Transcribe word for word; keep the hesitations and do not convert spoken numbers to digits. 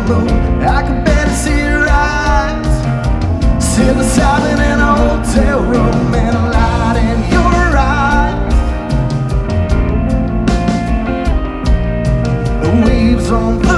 moon, I could barely see your eyes. Psilocybin in a hotel room and a light in your eyes. The waves on the